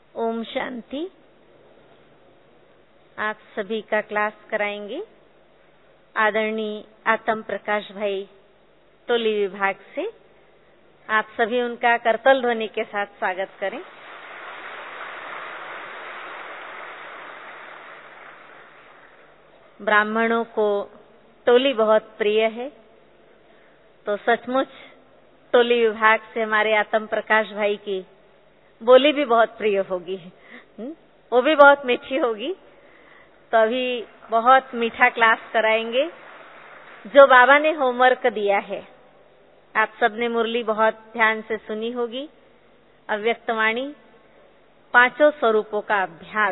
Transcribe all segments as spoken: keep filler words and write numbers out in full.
ओम शांति। आप सभी का क्लास कराएंगे आदरणीय आत्म प्रकाश भाई टोली विभाग से। आप सभी उनका करतल ध्वनि के साथ स्वागत करें। ब्राह्मणों को टोली बहुत प्रिय है, तो सचमुच टोली विभाग से हमारे आत्म प्रकाश भाई की बोली भी बहुत प्रिय होगी, वो भी बहुत मीठी होगी। तो अभी बहुत मीठा क्लास कराएंगे जो बाबा ने होमवर्क दिया है। आप सबने मुरली बहुत ध्यान से सुनी होगी। अव्यक्तवाणी पांचों स्वरूपों का अभ्यास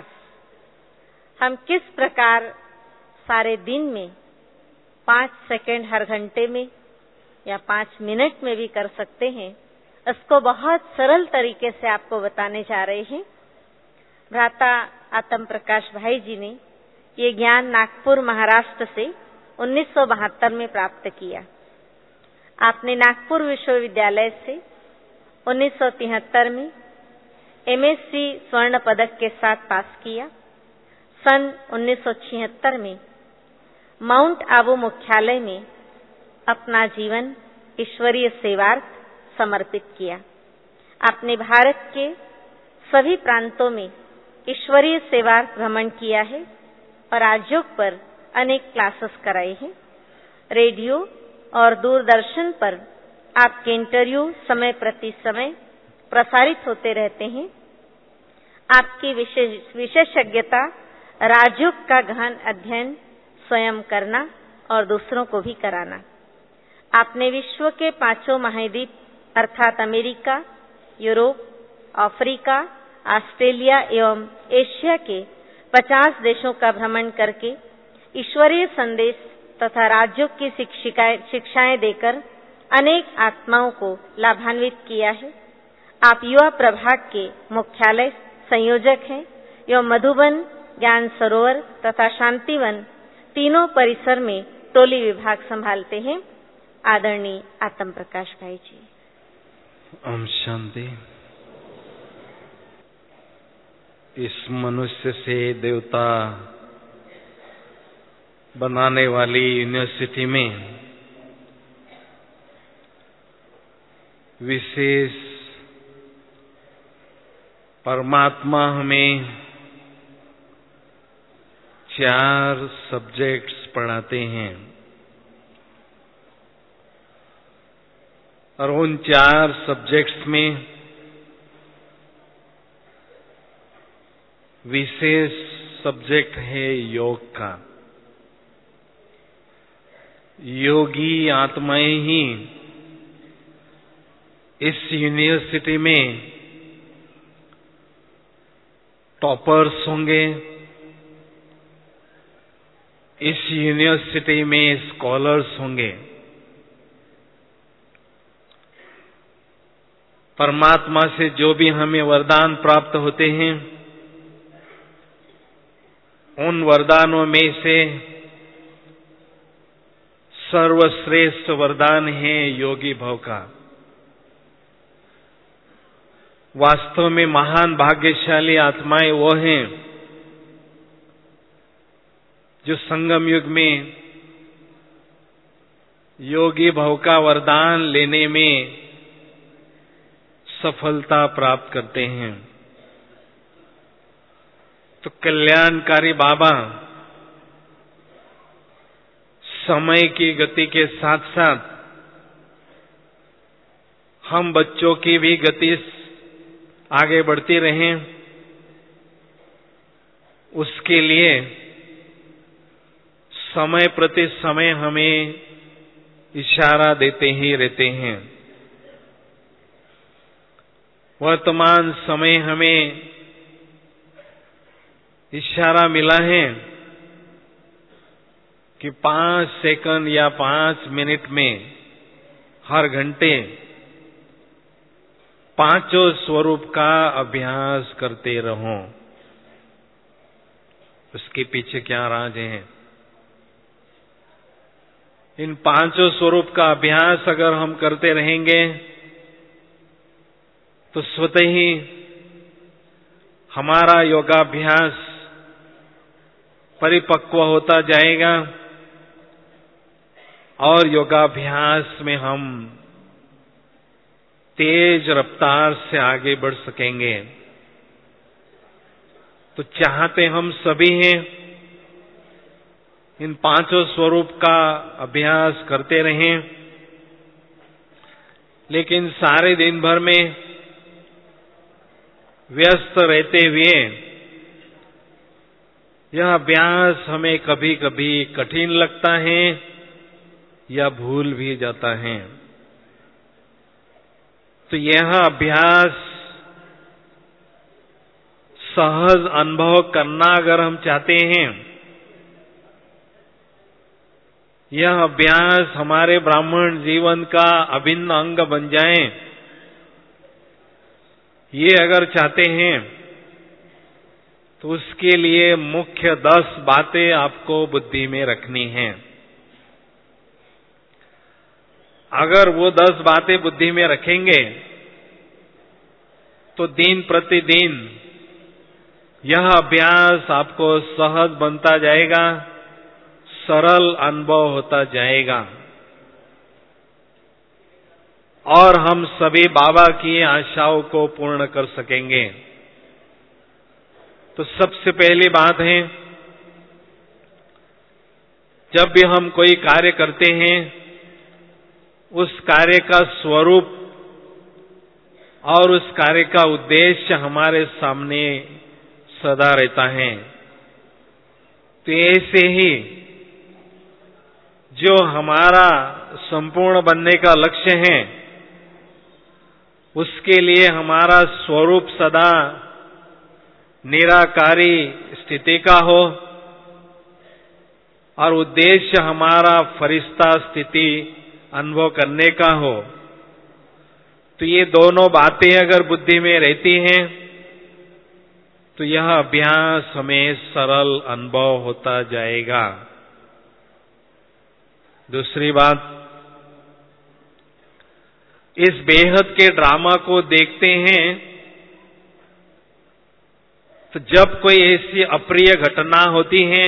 हम किस प्रकार सारे दिन में पांच सेकंड हर घंटे में या पांच मिनट में भी कर सकते हैं, इसको बहुत सरल तरीके से आपको बताने जा रहे हैं। भ्राता आत्म प्रकाश भाई जी ने ये ज्ञान नागपुर महाराष्ट्र से उन्नीस सौ बहत्तर में प्राप्त किया। आपने नागपुर विश्वविद्यालय से उन्नीस सौ तिहत्तर में एमएससी स्वर्ण पदक के साथ पास किया। सन उन्नीस सौ छिहत्तर में माउंट आबू मुख्यालय में अपना जीवन ईश्वरीय सेवार्थ समर्पित किया। आपने भारत के सभी प्रांतों में ईश्वरीय सेवार्थ भ्रमण किया है और राजयोग पर अनेक क्लासेस कराए हैं। रेडियो और दूरदर्शन पर आपके इंटरव्यू समय प्रति समय प्रसारित होते रहते हैं। आपकी विशेष विशेषज्ञता राजयोग का गहन अध्ययन स्वयं करना और दूसरों को भी कराना। आपने विश्व के पांचों महाद्वीप अर्थात अमेरिका, यूरोप, अफ्रीका, ऑस्ट्रेलिया एवं एशिया के पचास देशों का भ्रमण करके ईश्वरीय संदेश तथा राजयोग की शिक्षाएं देकर अनेक आत्माओं को लाभान्वित किया है। आप युवा प्रभाग के मुख्यालय संयोजक हैं एवं मधुबन, ज्ञान सरोवर तथा शांतिवन तीनों परिसर में टोली विभाग संभालते हैं। आदरणीय आत्म प्रकाश भाई जी। ओम शांति। इस मनुष्य से देवता बनाने वाली यूनिवर्सिटी में विशेष परमात्मा हमें चार सब्जेक्ट्स पढ़ाते हैं और उन चार सब्जेक्ट्स में विशेष सब्जेक्ट है योग का। योगी आत्माएं ही इस यूनिवर्सिटी में टॉपर्स होंगे, इस यूनिवर्सिटी में स्कॉलर्स होंगे। परमात्मा से जो भी हमें वरदान प्राप्त होते हैं, उन वरदानों में से सर्वश्रेष्ठ वरदान है योगी भव का। वास्तव में महान भाग्यशाली आत्माएं वो हैं जो संगम युग में योगी भव का वरदान लेने में सफलता प्राप्त करते हैं। तो कल्याणकारी बाबा समय की गति के साथ साथ हम बच्चों की भी गति आगे बढ़ती रहें, उसके लिए समय प्रति समय हमें इशारा देते ही रहते हैं। वर्तमान समय हमें इशारा मिला है कि पांच सेकंड या पांच मिनट में हर घंटे पांचों स्वरूप का अभ्यास करते रहो। उसके पीछे क्या राज है? इन पांचों स्वरूप का अभ्यास अगर हम करते रहेंगे तो स्वतः ही हमारा योगाभ्यास परिपक्व होता जाएगा और योगाभ्यास में हम तेज रफ्तार से आगे बढ़ सकेंगे। तो चाहते हम सभी हैं इन पांचों स्वरूप का अभ्यास करते रहें, लेकिन सारे दिन भर में व्यस्त रहते हुए यह अभ्यास हमें कभी कभी कठिन लगता है या भूल भी जाता है। तो यह अभ्यास सहज अनुभव करना अगर हम चाहते हैं, यह अभ्यास हमारे ब्राह्मण जीवन का अभिन्न अंग बन जाए, ये अगर चाहते हैं तो उसके लिए मुख्य दस बातें आपको बुद्धि में रखनी हैं। अगर वो दस बातें बुद्धि में रखेंगे तो दिन प्रतिदिन यह अभ्यास आपको सहज बनता जाएगा, सरल अनुभव होता जाएगा और हम सभी बाबा की आशाओं को पूर्ण कर सकेंगे। तो सबसे पहली बात है, जब भी हम कोई कार्य करते हैं उस कार्य का स्वरूप और उस कार्य का उद्देश्य हमारे सामने सदा रहता है। तो ऐसे ही जो हमारा संपूर्ण बनने का लक्ष्य है, उसके लिए हमारा स्वरूप सदा निराकारी स्थिति का हो और उद्देश्य हमारा फरिश्ता स्थिति अनुभव करने का हो। तो ये दोनों बातें अगर बुद्धि में रहती हैं तो यह अभ्यास हमें सरल अनुभव होता जाएगा। दूसरी बात, इस बेहद के ड्रामा को देखते हैं तो जब कोई ऐसी अप्रिय घटना होती है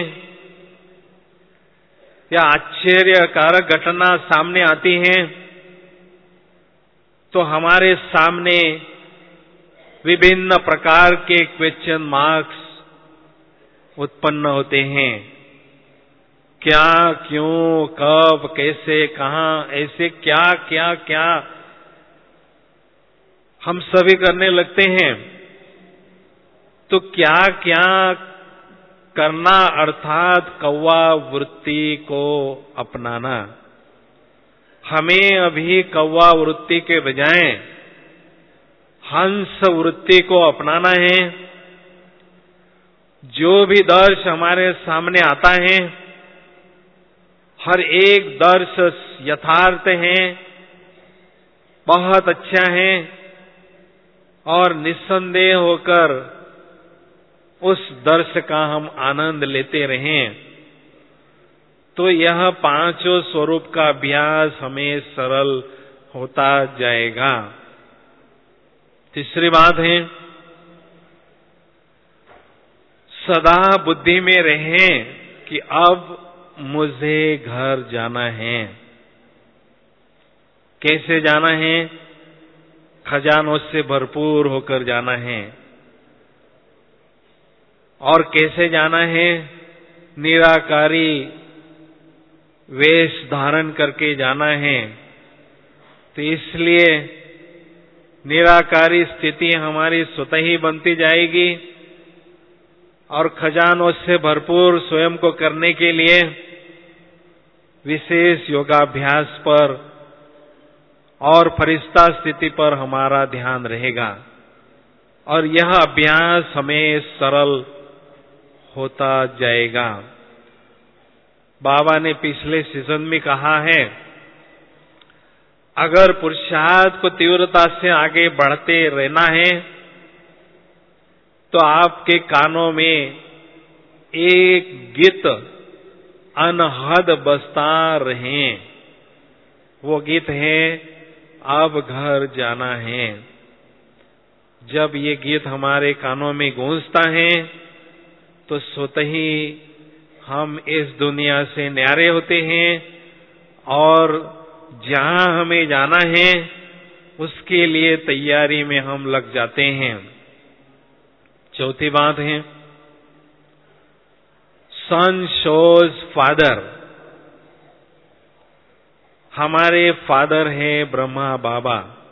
या आश्चर्यकारक घटना सामने आती है तो हमारे सामने विभिन्न प्रकार के क्वेश्चन मार्क्स उत्पन्न होते हैं। क्या, क्यों, कब, कैसे, कहां, ऐसे क्या क्या क्या हम सभी करने लगते हैं। तो क्या क्या करना अर्थात कौवा वृत्ति को अपनाना। हमें अभी कौवा वृत्ति के बजाय हंस वृत्ति को अपनाना है। जो भी दर्श हमारे सामने आता है, हर एक दर्श यथार्थ है, बहुत अच्छा है और निस्संदेह होकर उस दर्श का हम आनंद लेते रहें। तो यह पांचों स्वरूप का अभ्यास हमें सरल होता जाएगा। तीसरी बात है, सदा बुद्धि में रहें कि अब मुझे घर जाना है। कैसे जाना है? खजानों से भरपूर होकर जाना है। और कैसे जाना है? निराकारी वेश धारण करके जाना है। तो इसलिए निराकारी स्थिति हमारी स्वतः ही बनती जाएगी और खजानों से भरपूर स्वयं को करने के लिए विशेष योगाभ्यास पर और फरिश्ता स्थिति पर हमारा ध्यान रहेगा और यह अभ्यास हमें सरल होता जाएगा। बाबा ने पिछले सीजन में कहा है, अगर पुरुषार्थ को तीव्रता से आगे बढ़ते रहना है तो आपके कानों में एक गीत अनहद बजता रहे। वो गीत है, अब घर जाना है। जब ये गीत हमारे कानों में गूंजता है तो स्वतः ही हम इस दुनिया से न्यारे होते हैं और जहां हमें जाना है उसके लिए तैयारी में हम लग जाते हैं। चौथी बात है, सन शोज फादर। हमारे फादर हैं ब्रह्मा बाबा।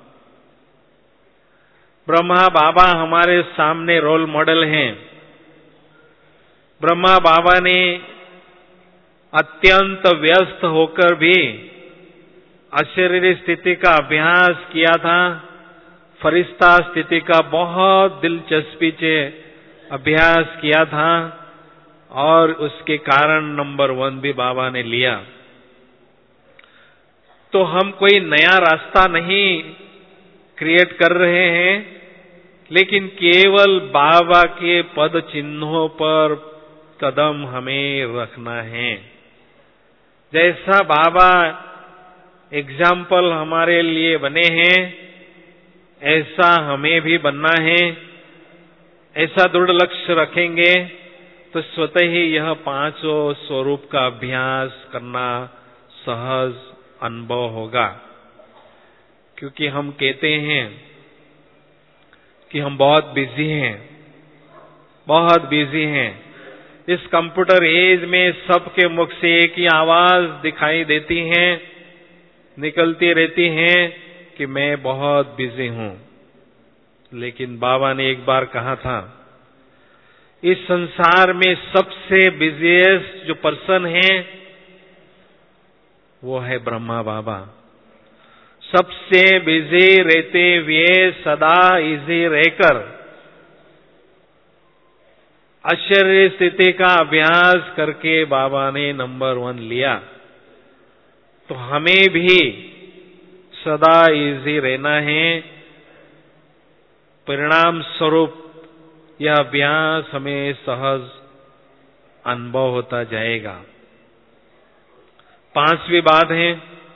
ब्रह्मा बाबा हमारे सामने रोल मॉडल हैं। ब्रह्मा बाबा ने अत्यंत व्यस्त होकर भी अशरीरी स्थिति का अभ्यास किया था। फरिश्ता स्थिति का बहुत दिलचस्पी से अभ्यास किया था और उसके कारण नंबर वन भी बाबा ने लिया। तो हम कोई नया रास्ता नहीं क्रिएट कर रहे हैं, लेकिन केवल बाबा के पद चिन्हों पर कदम हमें रखना है। जैसा बाबा एग्जाम्पल हमारे लिए बने हैं, ऐसा हमें भी बनना है। ऐसा दृढ़ लक्ष्य रखेंगे तो स्वतः ही यह पांचों स्वरूप का अभ्यास करना सहज अनुभव होगा। क्योंकि हम कहते हैं कि हम बहुत बिजी हैं, बहुत बिजी हैं। इस कंप्यूटर एज में सबके मुख से एक ही आवाज दिखाई देती है, निकलती रहती है कि मैं बहुत बिजी हूं। लेकिन बाबा ने एक बार कहा था, इस संसार में सबसे बिजीएस्ट जो पर्सन है वो है ब्रह्मा बाबा। सबसे बिजी रहते हुए सदा इजी रहकर अशरीरी स्थिति का अभ्यास करके बाबा ने नंबर वन लिया। तो हमें भी सदा इजी रहना है। परिणाम स्वरूप यह अभ्यास हमें सहज अनुभव होता जाएगा। पांचवी बात है,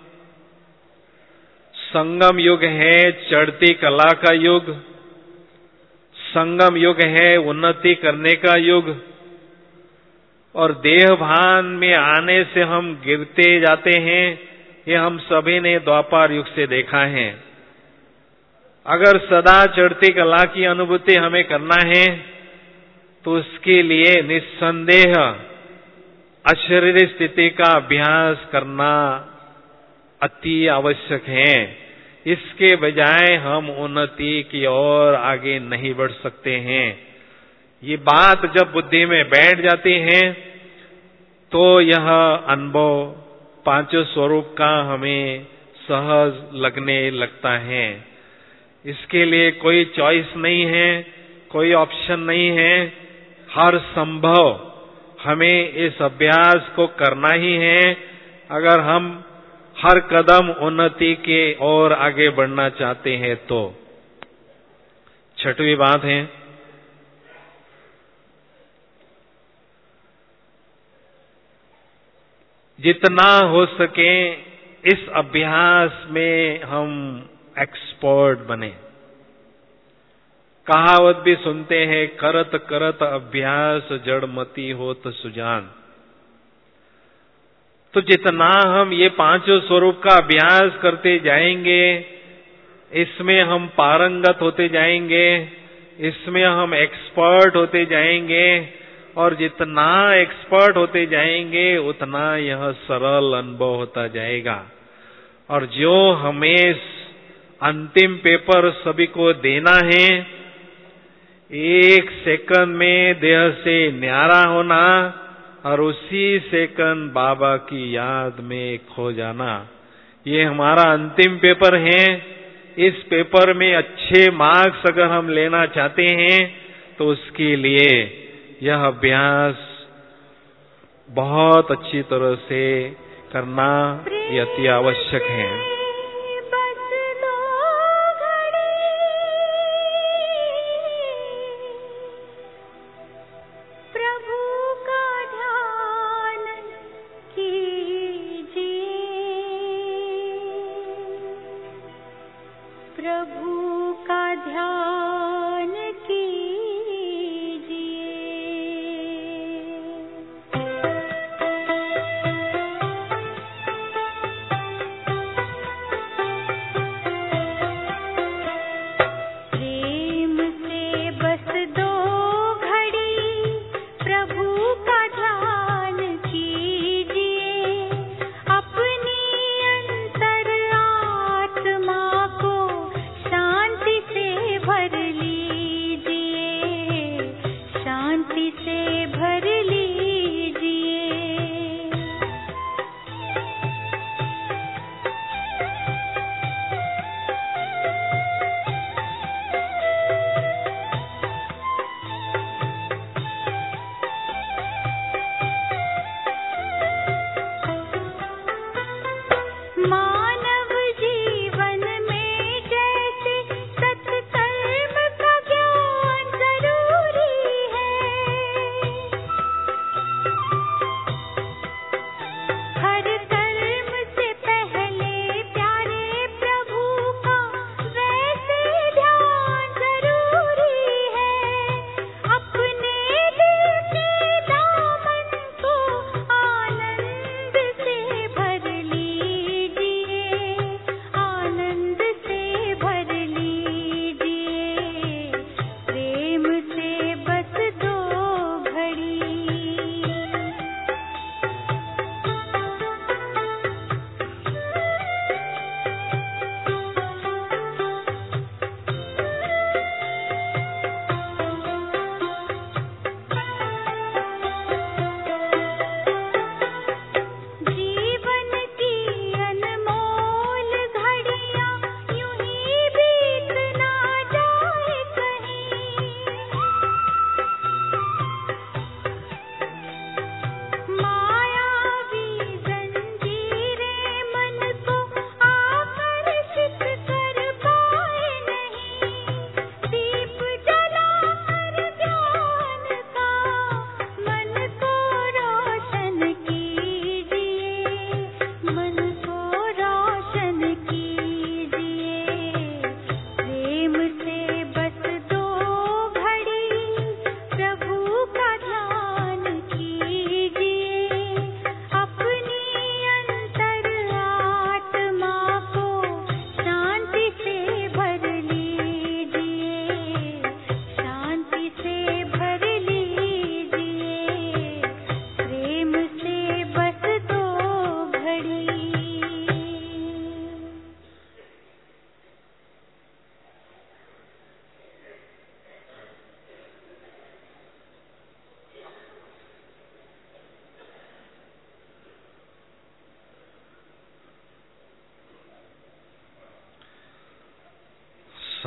संगम युग है चढ़ती कला का युग। संगम युग है उन्नति करने का युग। और देह भान में आने से हम गिरते जाते हैं, ये हम सभी ने द्वापर युग से देखा है। अगर सदा चढ़ती कला की अनुभूति हमें करना है तो उसके लिए निस्संदेह अशरीरी स्थिति का अभ्यास करना अति आवश्यक है। इसके बजाय हम उन्नति की ओर आगे नहीं बढ़ सकते हैं। ये बात जब बुद्धि में बैठ जाती है तो यह अनुभव पांचों स्वरूप का हमें सहज लगने लगता है। इसके लिए कोई चॉइस नहीं है, कोई ऑप्शन नहीं है। हर संभव हमें इस अभ्यास को करना ही है अगर हम हर कदम उन्नति के ओर आगे बढ़ना चाहते हैं। तो छठवीं बात है, जितना हो सके इस अभ्यास में हम एक्सपर्ट बने। कहावत भी सुनते हैं, करत करत अभ्यास जड़मती होत सुजान। तो जितना हम ये पांचों स्वरूप का अभ्यास करते जाएंगे, इसमें हम पारंगत होते जाएंगे, इसमें हम एक्सपर्ट होते जाएंगे। और जितना एक्सपर्ट होते जाएंगे उतना यह सरल अनुभव होता जाएगा। और जो हमें अंतिम पेपर सभी को देना है, एक सेकंड में देह से न्यारा होना और उसी सेकंड बाबा की याद में खो जाना, ये हमारा अंतिम पेपर है। इस पेपर में अच्छे मार्क्स अगर हम लेना चाहते हैं तो उसके लिए यह अभ्यास बहुत अच्छी तरह से करना ये अति आवश्यक है। प्रभु का ध्यान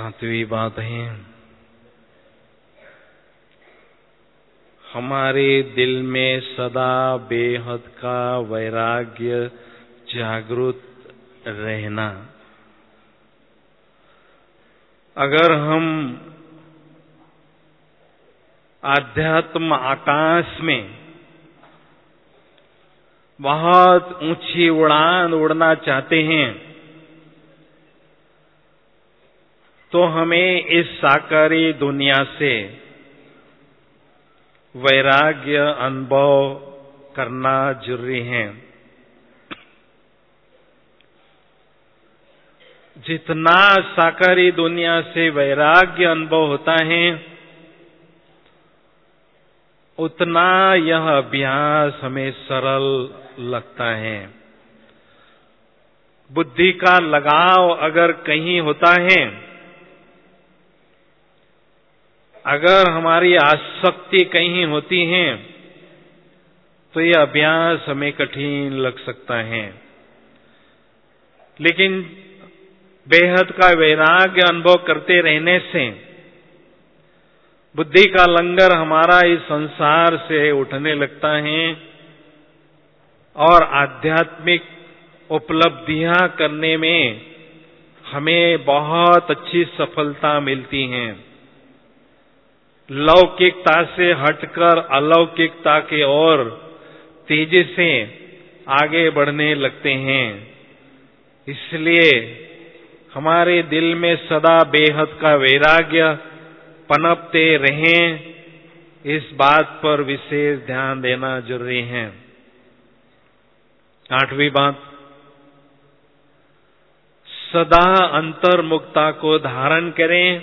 सातवीं बात है, हमारे दिल में सदा बेहद का वैराग्य जागृत रहना। अगर हम आध्यात्म आकाश में बहुत ऊंची उड़ान उड़ना चाहते हैं तो हमें इस साकारी दुनिया से वैराग्य अनुभव करना जरूरी है। जितना साकारी दुनिया से वैराग्य अनुभव होता है उतना यह अभ्यास हमें सरल लगता है। बुद्धि का लगाव अगर कहीं होता है, अगर हमारी आसक्ति कहीं होती है तो यह अभ्यास हमें कठिन लग सकता है। लेकिन बेहद का वैराग्य अनुभव करते रहने से बुद्धि का लंगर हमारा इस संसार से उठने लगता है और आध्यात्मिक उपलब्धियां करने में हमें बहुत अच्छी सफलता मिलती है। लौकिकता से हटकर अलौकिकता की ओर तेजी से आगे बढ़ने लगते हैं। इसलिए हमारे दिल में सदा बेहद का वैराग्य पनपते रहें, इस बात पर विशेष ध्यान देना जरूरी है। आठवीं बात, सदा अंतर्मुखता को धारण करें,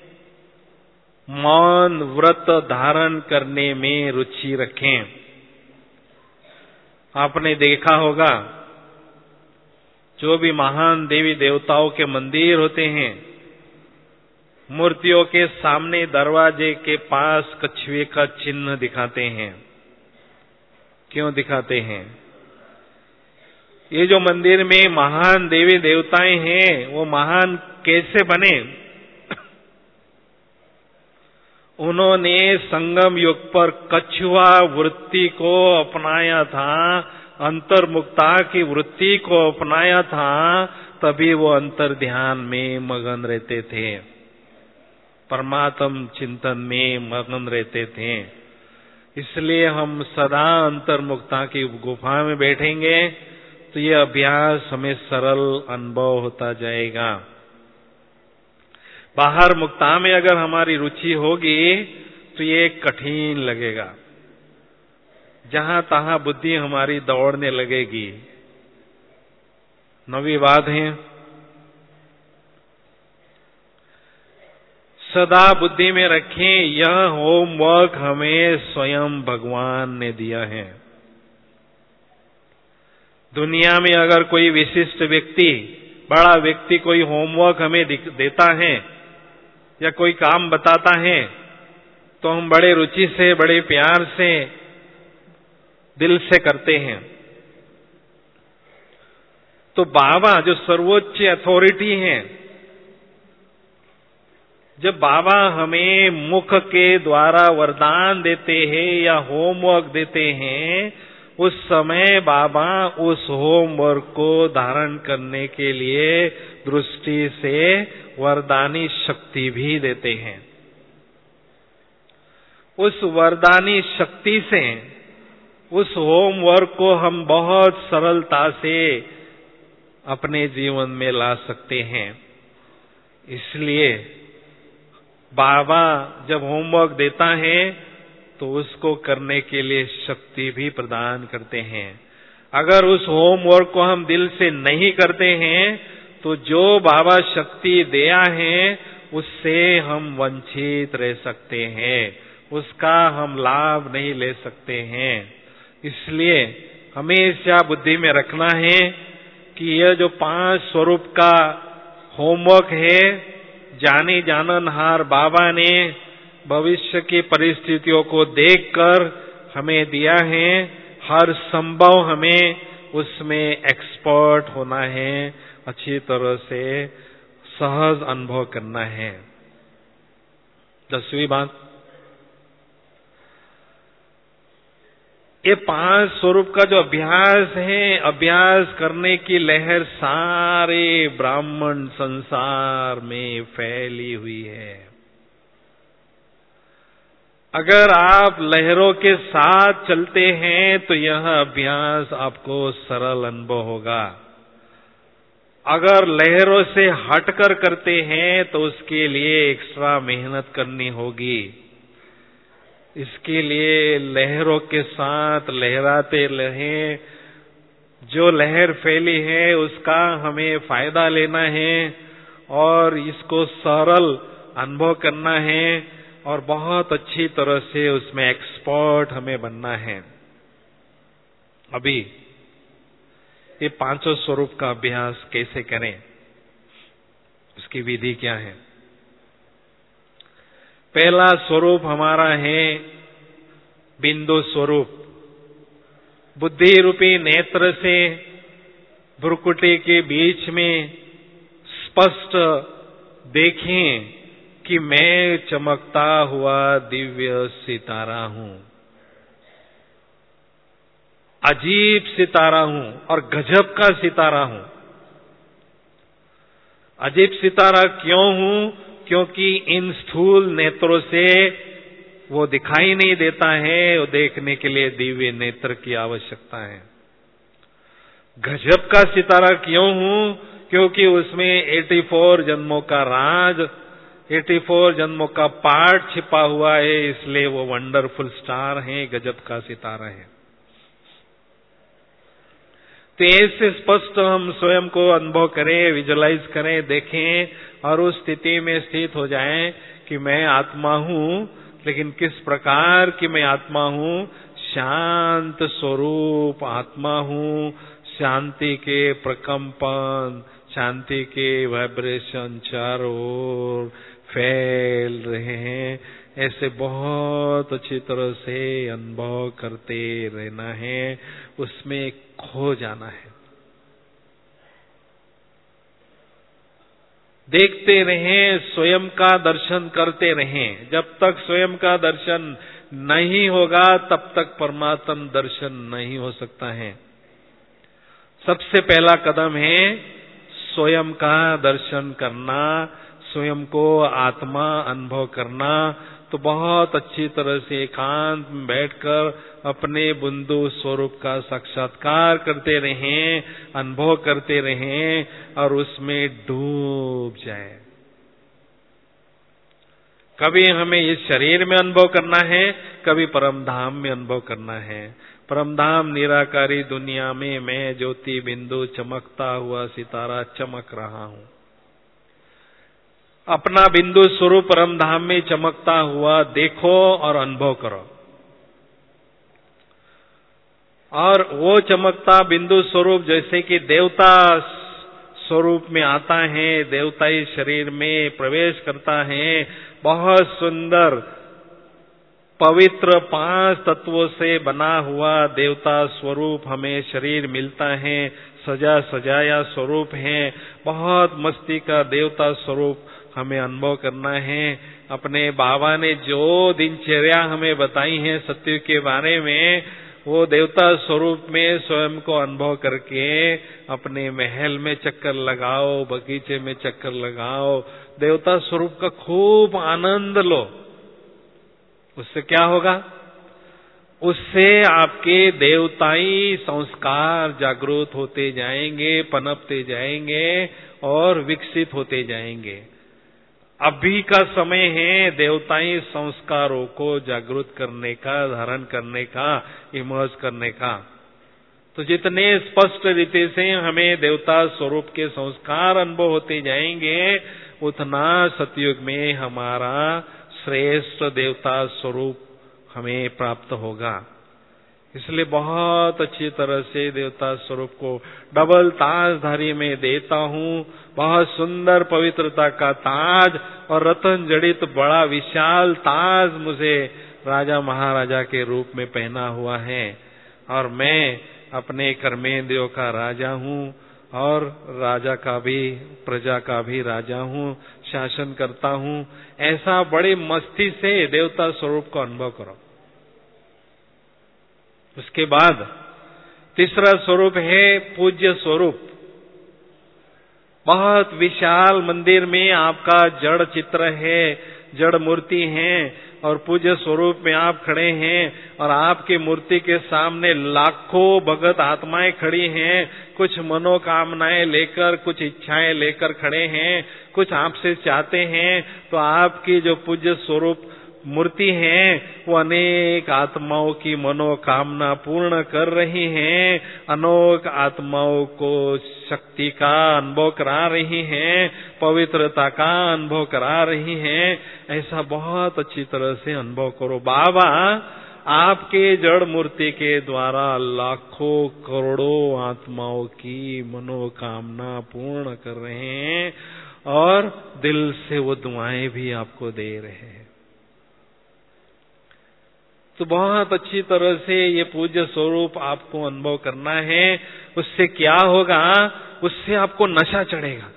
मौन व्रत धारण करने में रुचि रखें। आपने देखा होगा जो भी महान देवी देवताओं के मंदिर होते हैं, मूर्तियों के सामने दरवाजे के पास कछुए का चिन्ह दिखाते हैं। क्यों दिखाते हैं? ये जो मंदिर में महान देवी देवताएं हैं वो महान कैसे बने? उन्होंने संगम युग पर कछुआ वृत्ति को अपनाया था, अंतर्मुखता की वृत्ति को अपनाया था, तभी वो अंतर ध्यान में मगन रहते थे, परमात्म चिंतन में मगन रहते थे। इसलिए हम सदा अंतर्मुखता की गुफा में बैठेंगे तो ये अभ्यास हमें सरल अनुभव होता जाएगा। बाहर मुक्ता में अगर हमारी रुचि होगी तो ये कठिन लगेगा, जहां तहां बुद्धि हमारी दौड़ने लगेगी। नवी बात है, सदा बुद्धि में रखें यह होमवर्क हमें स्वयं भगवान ने दिया है। दुनिया में अगर कोई विशिष्ट व्यक्ति, बड़ा व्यक्ति कोई होमवर्क हमें देता है या कोई काम बताता है तो हम बड़े रुचि से, बड़े प्यार से, दिल से करते हैं। तो बाबा जो सर्वोच्च अथॉरिटी हैं, जब बाबा हमें मुख के द्वारा वरदान देते हैं या होमवर्क देते हैं, उस समय बाबा उस होमवर्क को धारण करने के लिए दृष्टि से वरदानी शक्ति भी देते हैं। उस वरदानी शक्ति से उस होमवर्क को हम बहुत सरलता से अपने जीवन में ला सकते हैं। इसलिए बाबा जब होमवर्क देता है तो उसको करने के लिए शक्ति भी प्रदान करते हैं। अगर उस होमवर्क को हम दिल से नहीं करते हैं तो जो बाबा शक्ति दिया है उससे हम वंचित रह सकते हैं, उसका हम लाभ नहीं ले सकते हैं। इसलिए हमेशा बुद्धि में रखना है कि यह जो पांच स्वरूप का होमवर्क है, जाने जाननहार बाबा ने भविष्य की परिस्थितियों को देखकर हमें दिया है। हर संभव हमें उसमें एक्सपर्ट होना है, अच्छी तरह से सहज अनुभव करना है। दसवीं बात, ये पांच स्वरूप का जो अभ्यास है, अभ्यास करने की लहर सारे ब्राह्मण संसार में फैली हुई है। अगर आप लहरों के साथ चलते हैं तो यह अभ्यास आपको सरल अनुभव होगा। अगर लहरों से हटकर करते हैं तो उसके लिए एक्स्ट्रा मेहनत करनी होगी। इसके लिए लहरों के साथ लहराते रहें। जो लहर फैली है उसका हमें फायदा लेना है और इसको सरल अनुभव करना है और बहुत अच्छी तरह से उसमें एक्सपर्ट हमें बनना है। अभी ये पांचों स्वरूप का अभ्यास कैसे करें, उसकी विधि क्या है? पहला स्वरूप हमारा है बिंदु स्वरूप। बुद्धि रूपी नेत्र से भ्रुकुटी के बीच में स्पष्ट देखें कि मैं चमकता हुआ दिव्य सितारा हूं, अजीब सितारा हूं और गजब का सितारा हूं। अजीब सितारा क्यों हूं? क्योंकि इन स्थूल नेत्रों से वो दिखाई नहीं देता है, वो देखने के लिए दिव्य नेत्र की आवश्यकता है। गजब का सितारा क्यों हूं? क्योंकि उसमें चौरासी जन्मों का राज, चौरासी जन्मों का पाठ छिपा हुआ है, इसलिए वो वंडरफुल स्टार है, गजब का सितारा है। तो ऐसे स्पष्ट हम स्वयं को अनुभव करें, विजुअलाइज करें, देखें और उस स्थिति में स्थित हो जाएं कि मैं आत्मा हूं। लेकिन किस प्रकार की मैं आत्मा हूं? शांत स्वरूप आत्मा हूं। शांति के प्रकंपन, शांति के वाइब्रेशन चारों ओर फैल रहे हैं। ऐसे बहुत अच्छी तरह से अनुभव करते रहना है, उसमें खो जाना है। देखते रहें, स्वयं का दर्शन करते रहें। जब तक स्वयं का दर्शन नहीं होगा तब तक परमात्म दर्शन नहीं हो सकता है। सबसे पहला कदम है स्वयं का दर्शन करना, स्वयं को आत्मा अनुभव करना। तो बहुत अच्छी तरह से एकांत में बैठकर अपने बिंदु स्वरूप का साक्षात्कार करते रहें, अनुभव करते रहें और उसमें डूब जाए। कभी हमें इस शरीर में अनुभव करना है, कभी परम धाम में अनुभव करना है। परम धाम निराकारी दुनिया में मैं ज्योति बिंदु चमकता हुआ सितारा चमक रहा हूं। अपना बिंदु स्वरूप परम धाम में चमकता हुआ देखो और अनुभव करो। और वो चमकता बिंदु स्वरूप जैसे कि देवता स्वरूप में आता है, देवताई शरीर में प्रवेश करता है। बहुत सुंदर पवित्र पांच तत्वों से बना हुआ देवता स्वरूप हमें शरीर मिलता है। सजा सजाया स्वरूप है, बहुत मस्ती का देवता स्वरूप हमें अनुभव करना है। अपने बाबा ने जो दिनचर्या हमें बताई है सत्य के बारे में, वो देवता स्वरूप में स्वयं को अनुभव करके अपने महल में चक्कर लगाओ, बगीचे में चक्कर लगाओ, देवता स्वरूप का खूब आनंद लो। उससे क्या होगा? उससे आपके देवताई संस्कार जागृत होते जाएंगे, पनपते जाएंगे और विकसित होते जाएंगे। अभी का समय है देवताई संस्कारों को जागृत करने का, धारण करने का, इमर्ज करने का। तो जितने स्पष्ट रीति से हमें देवता स्वरूप के संस्कार अनुभव होते जाएंगे, उतना सतयुग में हमारा श्रेष्ठ देवता स्वरूप हमें प्राप्त होगा। इसलिए बहुत अच्छी तरह से देवता स्वरूप को डबल ताजधारी में देता हूं। बहुत सुंदर पवित्रता का ताज और रतन जड़ित बड़ा विशाल ताज मुझे राजा महाराजा के रूप में पहना हुआ है। और मैं अपने कर्मेंद्रियों का राजा हूं और राजा का भी, प्रजा का भी राजा हूँ, शासन करता हूँ, ऐसा बड़ी मस्ती से देवता स्वरूप को अनुभव करो। उसके बाद तीसरा स्वरूप है पूज्य स्वरूप। बहुत विशाल मंदिर में आपका जड़ चित्र है, जड़ मूर्ति है, और पूज्य स्वरूप में आप खड़े हैं, और आपकी मूर्ति के सामने लाखों भगत आत्माएं खड़ी हैं, कुछ मनोकामनाएं लेकर, कुछ इच्छाएं लेकर खड़े हैं, कुछ आपसे चाहते हैं। तो आपकी जो पूज्य स्वरूप मूर्ति है वो अनेक आत्माओं की मनोकामना पूर्ण कर रही हैं, अनेक आत्माओं को शक्ति का अनुभव करा रही हैं, पवित्रता का अनुभव करा रही हैं। ऐसा बहुत अच्छी तरह से अनुभव करो। बाबा आपके जड़ मूर्ति के द्वारा लाखों करोड़ों आत्माओं की मनोकामना पूर्ण कर रहे हैं, और दिल से वो दुआएं भी आपको दे रहे हैं। तो बहुत अच्छी तरह से ये पूज्य स्वरूप आपको अनुभव करना है। उससे क्या होगा? उससे आपको नशा चढ़ेगा।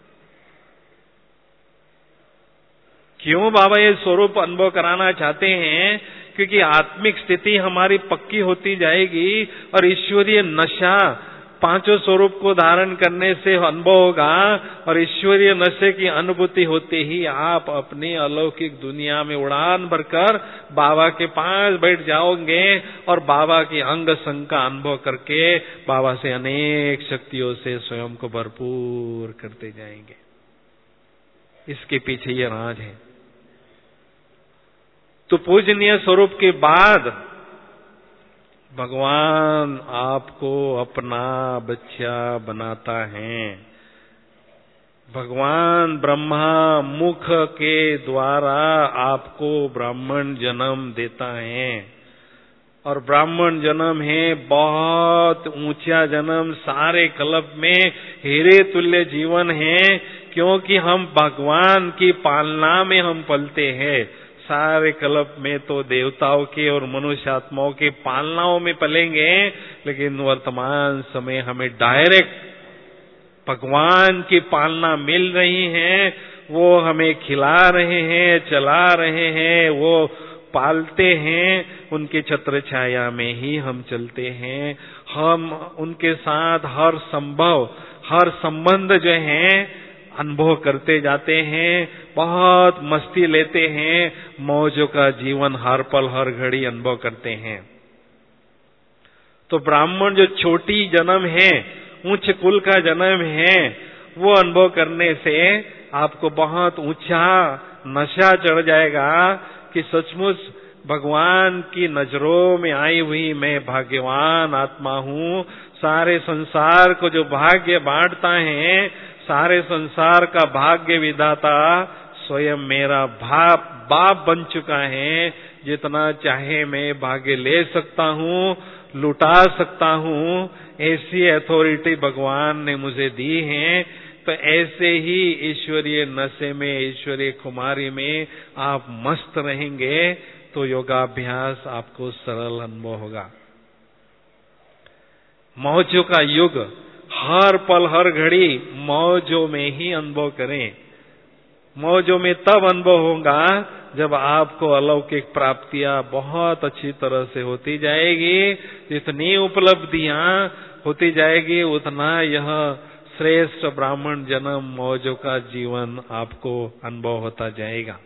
क्यों बाबा ये स्वरूप अनुभव कराना चाहते हैं? क्योंकि आत्मिक स्थिति हमारी पक्की होती जाएगी, और ईश्वरीय नशा पांचों स्वरूप को धारण करने से अनुभव होगा, और ईश्वरीय नशे की अनुभूति होते ही आप अपनी अलौकिक दुनिया में उड़ान भरकर बाबा के पास बैठ जाओगे, और बाबा की अंग संग का अनुभव करके बाबा से अनेक शक्तियों से स्वयं को भरपूर करते जाएंगे। इसके पीछे ये राज है। तो पूजनीय स्वरूप के बाद भगवान आपको अपना बच्चा बनाता है। भगवान ब्रह्मा मुख के द्वारा आपको ब्राह्मण जन्म देता है, और ब्राह्मण जन्म है बहुत ऊंचा जन्म, सारे कल्प में हीरे तुल्य जीवन है, क्योंकि हम भगवान की पालना में हम पलते हैं। सारे कल्प में तो देवताओं के और मनुष्य आत्माओं के पालनाओं में पलेंगे, लेकिन वर्तमान समय हमें डायरेक्ट भगवान की पालना मिल रही है। वो हमें खिला रहे हैं, चला रहे हैं, वो पालते हैं, उनके छत्र छाया में ही हम चलते हैं। हम उनके साथ हर संभव हर संबंध जो है अनुभव करते जाते हैं, बहुत मस्ती लेते हैं, मौजों का जीवन हर पल हर घड़ी अनुभव करते हैं। तो ब्राह्मण जो छोटी जन्म है, उच्च कुल का जन्म है, वो अनुभव करने से आपको बहुत ऊंचा नशा चढ़ जाएगा कि सचमुच भगवान की नजरों में आई हुई मैं भाग्यवान आत्मा हूँ। सारे संसार को जो भाग्य बांटता है, सारे संसार का भाग्य विधाता स्वयं मेरा बाप बाप बन चुका है। जितना चाहे मैं भाग्य ले सकता हूँ, लुटा सकता हूँ, ऐसी अथॉरिटी भगवान ने मुझे दी है। तो ऐसे ही ईश्वरीय नशे में, ईश्वरीय खुमारी में आप मस्त रहेंगे, तो योगाभ्यास आपको सरल अनुभव होगा। मौजों का युग, हर पल हर घड़ी मौजों में ही अनुभव करें। मौजों में तब अनुभव होगा जब आपको अलौकिक प्राप्तियां बहुत अच्छी तरह से होती जाएगी। जितनी उपलब्धियां होती जाएगी, उतना यह श्रेष्ठ ब्राह्मण जन्म, मौजों का जीवन आपको अनुभव होता जाएगा।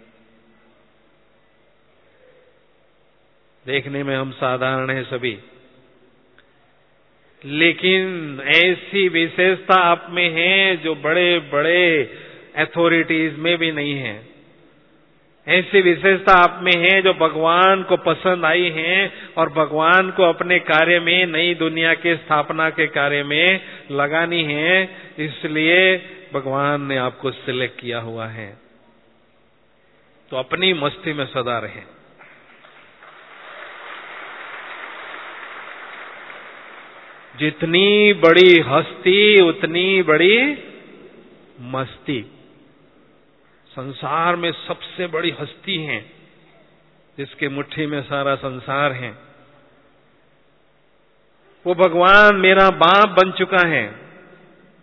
देखने में हम साधारण हैं सभी, लेकिन ऐसी विशेषता आप में है जो बड़े बड़े अथॉरिटीज में भी नहीं है। ऐसी विशेषता आप में है जो भगवान को पसंद आई है, और भगवान को अपने कार्य में, नई दुनिया के स्थापना के कार्य में लगानी है। इसलिए भगवान ने आपको सिलेक्ट किया हुआ है। तो अपनी मस्ती में सदा रहें। जितनी बड़ी हस्ती उतनी बड़ी मस्ती। संसार में सबसे बड़ी हस्ती है जिसके मुट्ठी में सारा संसार है, वो भगवान मेरा बाप बन चुका है।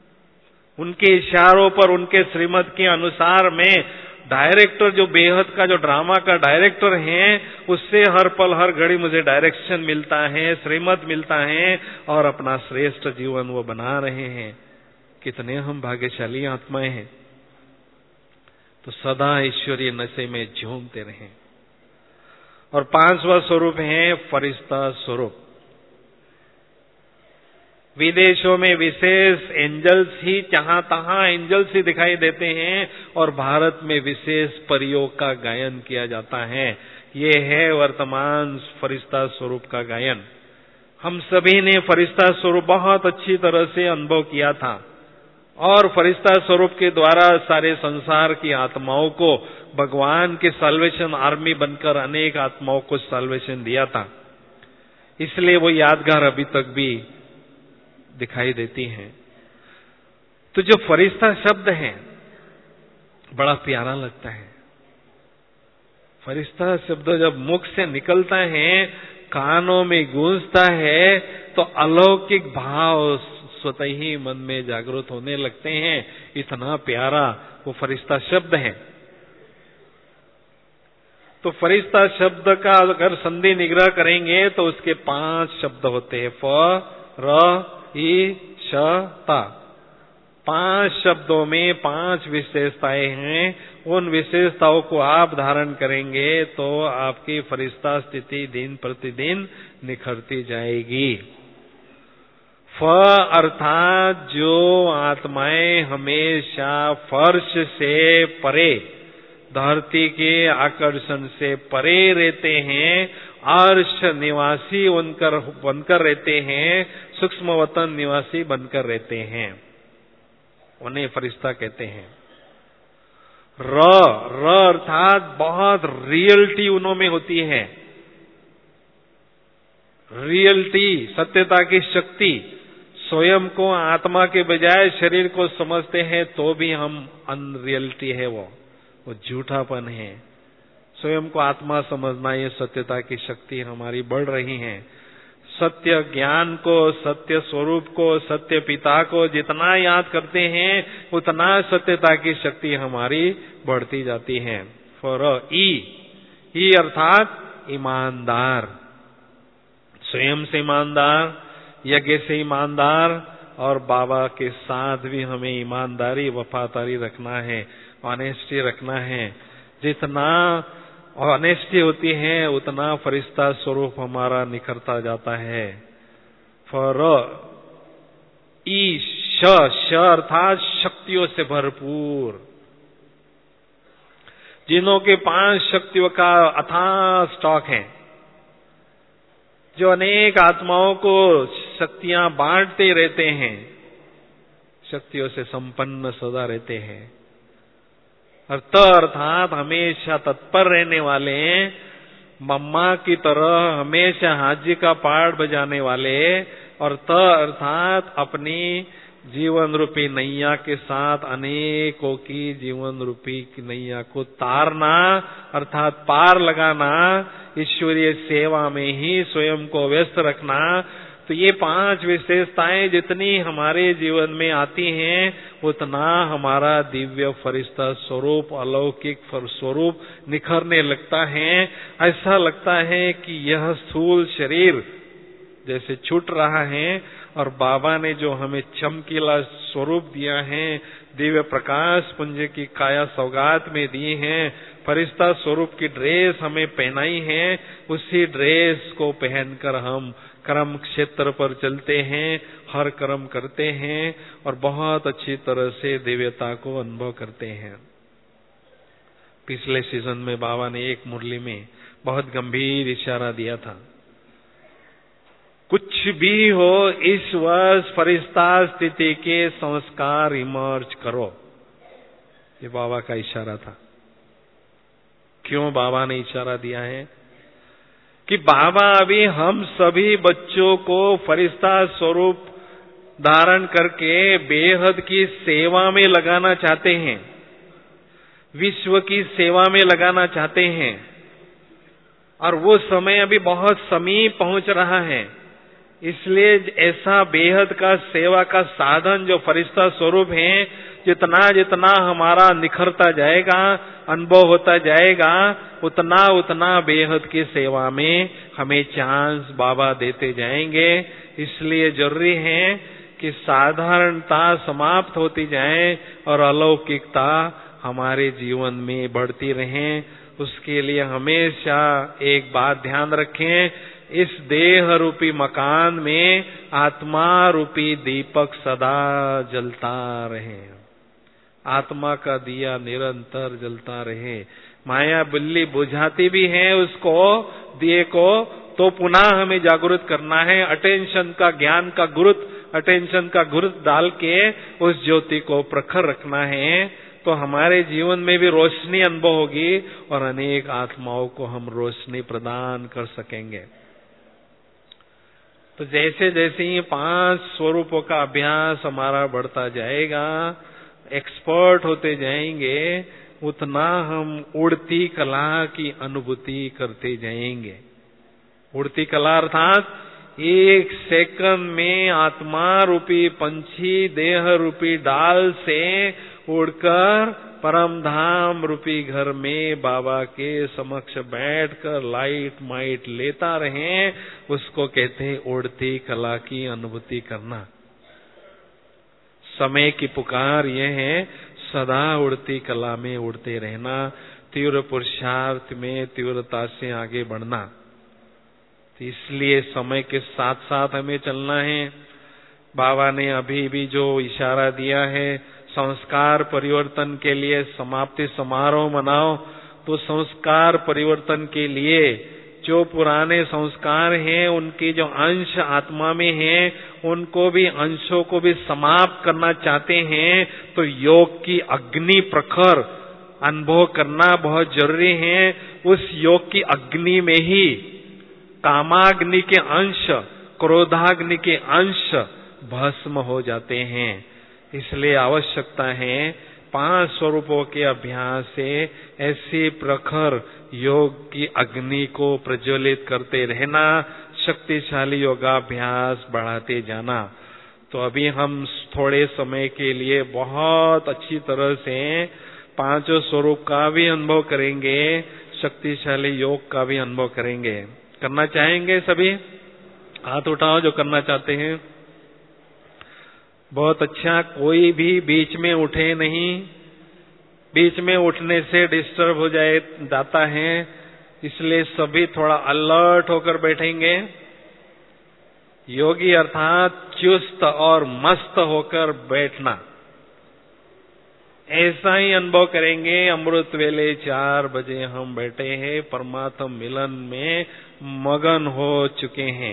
उनके इशारों पर, उनके श्रीमत के अनुसार मैं डायरेक्टर, जो बेहद का जो ड्रामा का डायरेक्टर हैं, उससे हर पल हर घड़ी मुझे डायरेक्शन मिलता है, श्रीमत मिलता है और अपना श्रेष्ठ जीवन वो बना रहे हैं। कितने हम भाग्यशाली आत्माएं हैं। तो सदा ईश्वरीय नशे में झूमते रहें। और पांचवा स्वरूप है फरिश्ता स्वरूप। विदेशों में विशेष एंजल्स ही, जहां तहां एंजल्स ही दिखाई देते हैं और भारत में विशेष परियों का गायन किया जाता है। ये है वर्तमान फरिश्ता स्वरूप का गायन। हम सभी ने फरिश्ता स्वरूप बहुत अच्छी तरह से अनुभव किया था और फरिश्ता स्वरूप के द्वारा सारे संसार की आत्माओं को भगवान के साल्वेशन आर्मी बनकर अनेक आत्माओं को साल्वेशन दिया था। इसलिए वो यादगार अभी तक भी दिखाई देती हैं। तो जो फरिश्ता शब्द है बड़ा प्यारा लगता है। फरिश्ता शब्द जब मुख से निकलता है, कानों में गूंजता है, तो अलौकिक भाव स्वतः ही मन में जागृत होने लगते हैं। इतना प्यारा वो फरिश्ता शब्द है। तो फरिश्ता शब्द का अगर संधि निग्रह करेंगे तो उसके पांच शब्द होते हैं। फ, र, ई, श, ता। पांच शब्दों में पांच विशेषताएं हैं। उन विशेषताओं को आप धारण करेंगे तो आपकी फरिश्ता स्थिति दिन प्रतिदिन निखरती जाएगी। फ अर्थात जो आत्माएं हमेशा फर्श से परे, धरती के आकर्षण से परे रहते हैं, अर्श निवासी बनकर बनकर रहते हैं, सूक्ष्म वतन निवासी बनकर रहते हैं, उन्हें फरिश्ता कहते हैं। र र अर्थात बहुत रियलिटी उनमें होती है। रियलिटी, सत्यता की शक्ति। स्वयं को आत्मा के बजाय शरीर को समझते हैं तो भी हम अनरियलिटी है, वो वो झूठापन है। स्वयं को आत्मा समझना, ये सत्यता की शक्ति हमारी बढ़ रही है। सत्य ज्ञान को, सत्य स्वरूप को, सत्य पिता को जितना याद करते हैं उतना सत्यता की शक्ति हमारी बढ़ती जाती है। फॉर ई ई अर्थात ईमानदार, स्वयं से ईमानदार, यज्ञ से ईमानदार, और बाबा के साथ भी हमें ईमानदारी, वफादारी रखना है, ऑनेस्टी रखना है। जितना ऑनेस्टी होती है उतना फरिश्ता स्वरूप हमारा निखरता जाता है। फॉर ई श श अर्थात शक्तियों से भरपूर, जिन्हों के पांच शक्तियों का अथाह स्टॉक है, जो अनेक आत्माओं को शक्तियां बांटते रहते हैं, शक्तियों से संपन्न सदा रहते हैं। और त अर्थात हमेशा तत्पर रहने वाले, मम्मा की तरह हमेशा हाजी का पाठ बजाने वाले। और त अर्थात अपनी जीवन रूपी नैया के साथ अनेकों की जीवन रूपी नैया को तारना, अर्थात पार लगाना, ईश्वरीय सेवा में ही स्वयं को व्यस्त रखना। तो ये पांच विशेषताएं जितनी हमारे जीवन में आती हैं उतना हमारा दिव्य फरिश्ता स्वरूप, अलौकिक स्वरूप निखरने लगता है। ऐसा लगता है कि यह स्थूल शरीर जैसे छूट रहा है और बाबा ने जो हमें चमकीला स्वरूप दिया है, दिव्य प्रकाश पुंज की काया सौगात में दी है, फरिश्ता स्वरूप की ड्रेस हमें पहनाई है, उसी ड्रेस को पहनकर हम कर्म क्षेत्र पर चलते हैं, हर कर्म करते हैं और बहुत अच्छी तरह से दिव्यता को अनुभव करते हैं। पिछले सीजन में बाबा ने एक मुरली में बहुत गंभीर इशारा दिया था, कुछ भी हो इस वर्ष फरिश्ता स्थिति के संस्कार इमर्ज करो। ये बाबा का इशारा था। क्यों बाबा ने इशारा दिया है? कि बाबा अभी हम सभी बच्चों को फरिश्ता स्वरूप धारण करके बेहद की सेवा में लगाना चाहते हैं, विश्व की सेवा में लगाना चाहते हैं। और वो समय अभी बहुत समीप पहुंच रहा है। इसलिए ऐसा बेहद का सेवा का साधन जो फरिश्ता स्वरूप है, जितना जितना हमारा निखरता जाएगा, अनुभव होता जाएगा, उतना उतना बेहद की सेवा में हमें चांस बाबा देते जाएंगे। इसलिए जरूरी है कि साधारणता समाप्त होती जाए और अलौकिकता हमारे जीवन में बढ़ती रहे। उसके लिए हमेशा एक बात ध्यान रखें, इस देह रूपी मकान में आत्मा रूपी दीपक सदा जलता रहे, आत्मा का दिया निरंतर जलता रहे। माया बिल्ली बुझाती भी है उसको, दिए को, तो पुनः हमें जागृत करना है। अटेंशन का, ज्ञान का गुरुत्व, अटेंशन का गुरुत्व डाल के उस ज्योति को प्रखर रखना है, तो हमारे जीवन में भी रोशनी अनुभव होगी और अनेक आत्माओं को हम रोशनी प्रदान कर सकेंगे। तो जैसे जैसे ये पांच स्वरूपों का अभ्यास हमारा बढ़ता जाएगा, एक्सपर्ट होते जाएंगे, उतना हम उड़ती कला की अनुभूति करते जाएंगे। उड़ती कला अर्थात एक सेकंड में आत्मा रूपी पंछी देह रूपी डाल से उड़कर परम धाम रूपी घर में बाबा के समक्ष बैठकर लाइट माइट लेता रहे, उसको कहते हैं उड़ती कला की अनुभूति करना। समय की पुकार यह है, सदा उड़ती कला में उड़ते रहना, तीव्र पुरुषार्थ में तीव्रता से आगे बढ़ना। तो इसलिए समय के साथ साथ हमें चलना है। बाबा ने अभी भी जो इशारा दिया है, संस्कार परिवर्तन के लिए समाप्ति समारोह मनाओ, तो संस्कार परिवर्तन के लिए जो पुराने संस्कार हैं, उनके जो अंश आत्मा में हैं, उनको भी अंशों को भी समाप्त करना चाहते हैं, तो योग की अग्नि प्रखर अनुभव करना बहुत जरूरी है। उस योग की अग्नि में ही कामाग्नि के अंश, क्रोधाग्नि के अंश भस्म हो जाते हैं। इसलिए आवश्यकता है पांच स्वरूपों के अभ्यास से ऐसी प्रखर योग की अग्नि को प्रज्वलित करते रहना, शक्तिशाली योगाभ्यास बढ़ाते जाना। तो अभी हम थोड़े समय के लिए बहुत अच्छी तरह से पांचों स्वरूप का भी अनुभव करेंगे, शक्तिशाली योग का भी अनुभव करेंगे। करना चाहेंगे सभी? हाथ उठाओ जो करना चाहते हैं। बहुत अच्छा, कोई भी बीच में उठे नहीं, बीच में उठने से डिस्टर्ब हो जाए जाता है, इसलिए सभी थोड़ा अलर्ट होकर बैठेंगे। योगी अर्थात चुस्त और मस्त होकर बैठना, ऐसा ही अनुभव करेंगे। अमृत वेले चार बजे हम बैठे हैं, परमात्मा मिलन में मगन हो चुके हैं।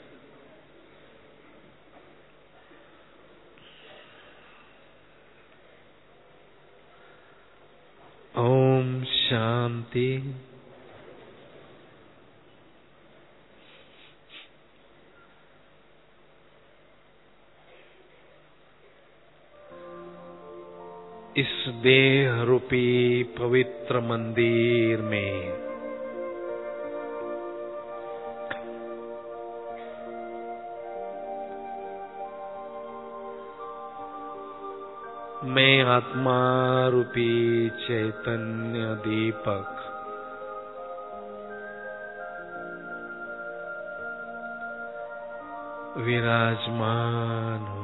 ओम शांति। इस देह रूपी पवित्र मंदिर में मैं आत्मा रूपी चैतन्य दीपक विराजमान हूँ।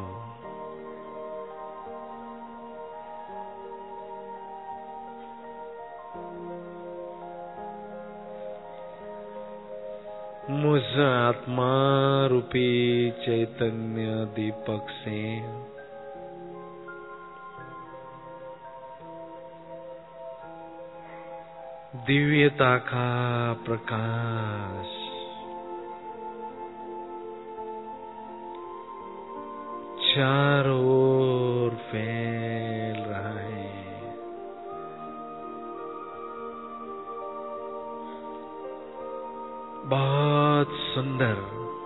मुझ आत्मा रूपी चैतन्य दीपक से दिव्यता का प्रकाश चारों ओर फैल रहा है। बहुत सुंदर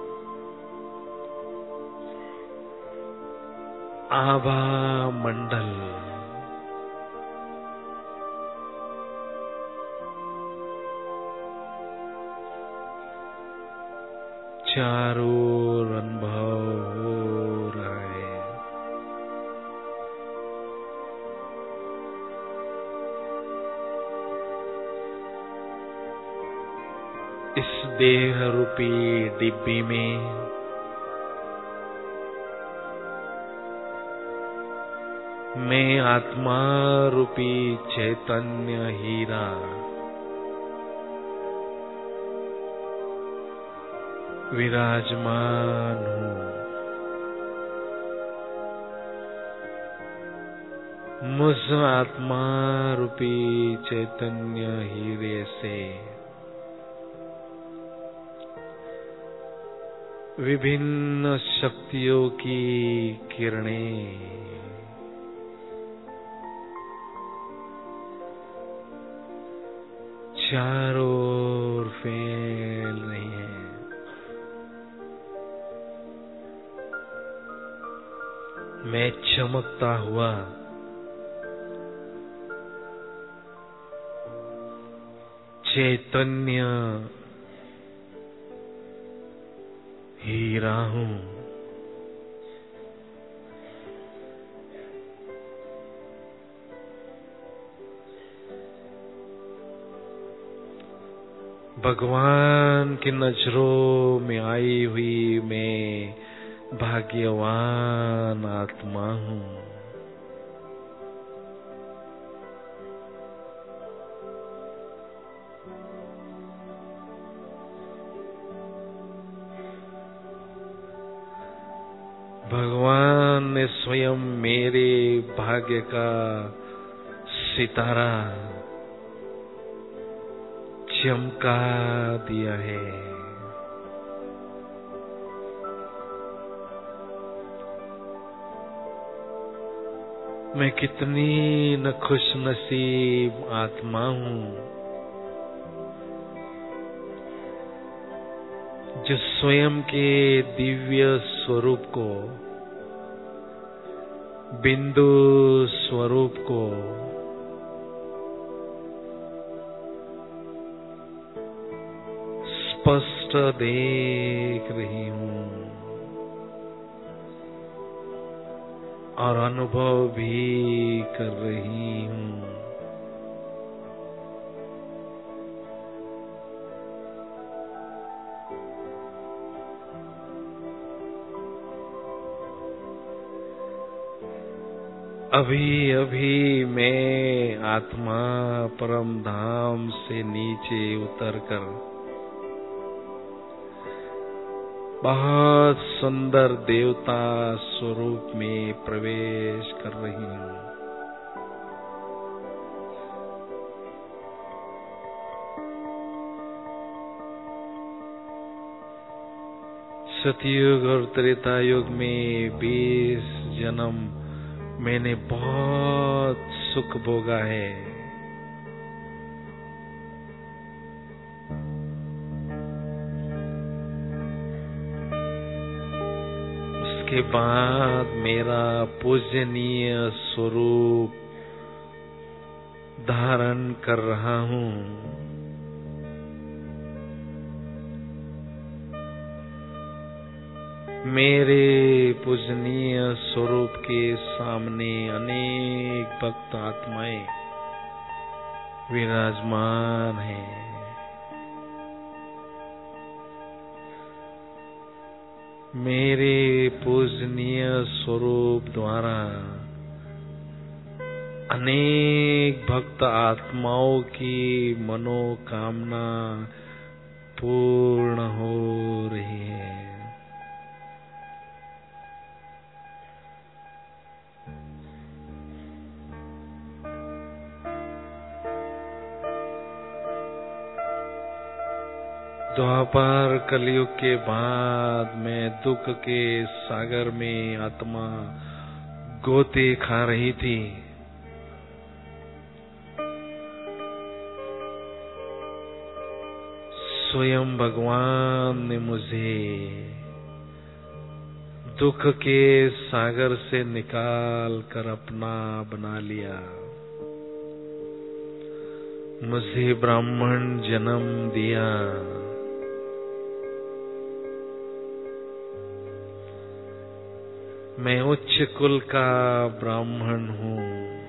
आभा मंडल चारों ओर अनुभव हो रहा है। इस देह रूपी डिब्बी में मैं आत्मा रूपी चैतन्य हीरा विराजमान हूँ। मुझ आत्मा रूपी चैतन्य हीरे से विभिन्न शक्तियों की किरणें चारों ओर फैल रही हैं। मैं चमकता हुआ चैतन्य हीरा हूँ। भगवान की नजरों में आई हुई मैं भाग्यवान आत्मा हूँ। भगवान ने स्वयं मेरे भाग्य का सितारा चमका दिया है। मैं कितनी न खुशनसीब आत्मा हूँ जो स्वयं के दिव्य स्वरूप को, बिंदु स्वरूप को स्पष्ट देख रही हूँ और अनुभव भी कर रही हूँ। अभी अभी मैं आत्मा परम धाम से नीचे उतरकर बहुत सुंदर देवता स्वरूप में प्रवेश कर रही हूँ। सतयुग और त्रेता युग में बीस जन्म मैंने बहुत सुख भोगा है। उसके बाद मेरा पूजनीय स्वरूप धारण कर रहा हूँ। मेरे पूजनीय स्वरूप के सामने अनेक भक्त आत्माएं विराजमान हैं। मेरे पूजनीय स्वरूप द्वारा अनेक भक्त आत्माओं की मनोकामना पूर्ण हो रही है। द्वापर कलयुग के बाद मैं दुख के सागर में आत्मा गोते खा रही थी। स्वयं भगवान ने मुझे दुख के सागर से निकाल कर अपना बना लिया। मुझे ब्राह्मण जन्म दिया। मैं उच्च कुल का ब्राह्मण हूँ।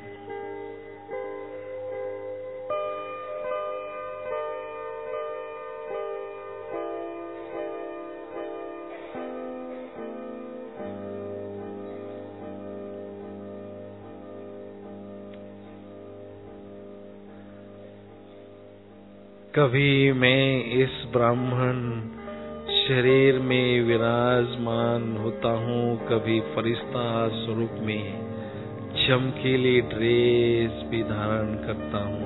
कभी मैं इस ब्राह्मण शरीर में विराजमान होता हूँ, कभी फरिश्ता स्वरूप में चमकीली ड्रेस भी धारण करता हूँ।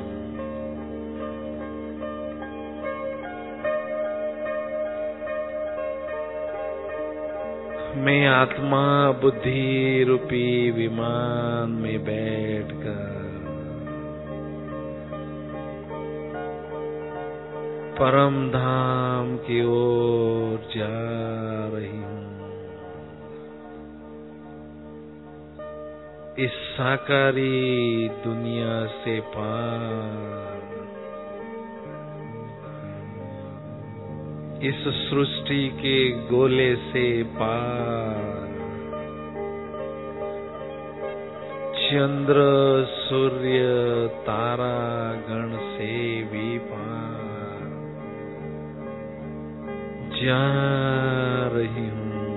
मैं आत्मा बुद्धि रूपी विमान में बैठकर परम धाम की ओर जा रही हूँ। इस साकारी दुनिया से पार, इस सृष्टि के गोले से पार, चंद्र सूर्य तारा गण से भी पार जा रही हूँ,